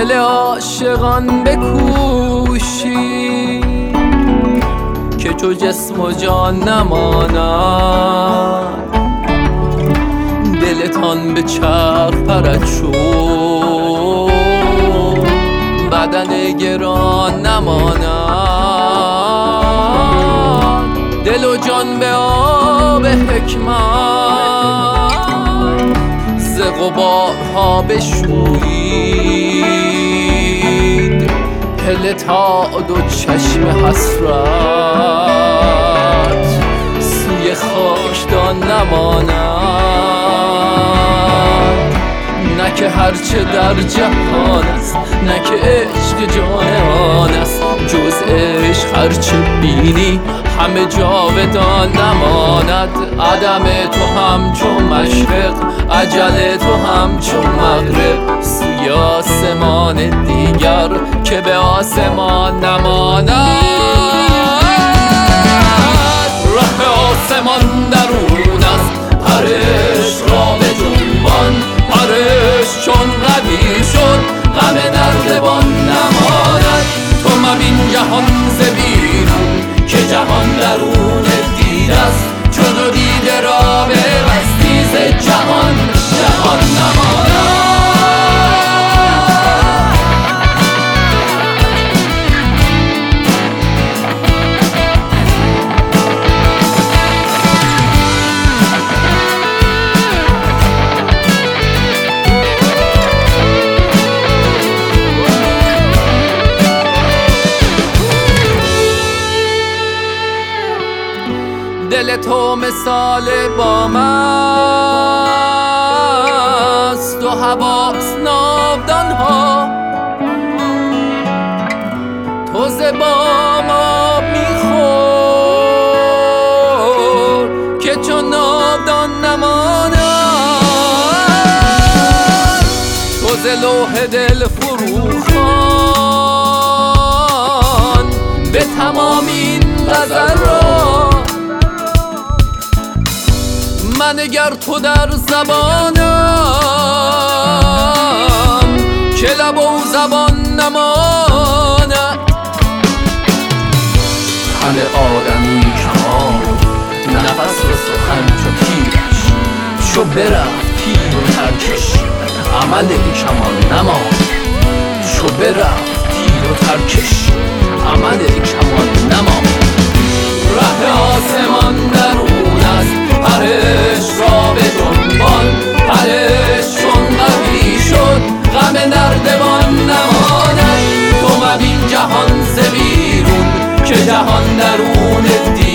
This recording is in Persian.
دل عاشقان بکوشی که جو جسم و جان نماند، دلتان به چرخ پرد شد بدن گران نماند. دل و جان به آب حکمت ز غبارها بشویید، هله تا دو چشم حسرت سوی خاکدان نماند. نه که هرچه در جهان است، نه که عشق جانان است، جز عشق هرچه بینی همه جاودان نماند. عدم تو همچو مشرق، اجل تو همچو مغرب، سوی آسمان دیگر که به آسمان نماند. راه آسمان درون است، پرش را به جنبان، پرش چون قوی شد غم نردبان نماند. تو مبین جهان ز بیرون که جهان درون دید است، چون دیده را ببستی ز جهان جهان نماند. دل تو مثال بام است و حواس ناودان ها، تو ز بام آب میخور که چون ناودان نماند. تو ز لوح دل فروخوان به تمام این غزل را، من اگر تو در زبانم که لب و زبان نماند. همه آدمی کمان نفس و سخن چو تیرش، چو برفت تیر و ترکش عمل کمان نماند. چو برفت تیر و ترکش عمل کمان نماند. ره آسمان درون است، پرش را به جنبان، پرش چون قوی شد غم نردبان نماند. تو مبین جهان ز بیرون که جهان درون